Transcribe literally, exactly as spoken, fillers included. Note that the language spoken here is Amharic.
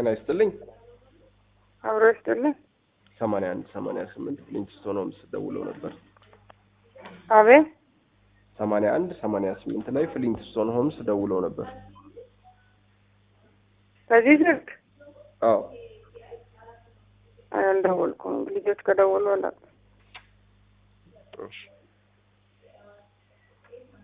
ጤና ይስጥልኝ አብሮ ይስጥልኝ ሰማንያ አንድ ሰማንያ ስምንት ፍሊንትስቶን ሆምስ ደውለው ነበር አቤት ሰማንያ አንድ ሰማንያ ስምንት ላይ ፍሊንትስቶን ሆምስ ደውለው ነበር በዚህ ስልክ አዎ እንደውልኩ ልጆች ከደወሉ አላውቅም እሺ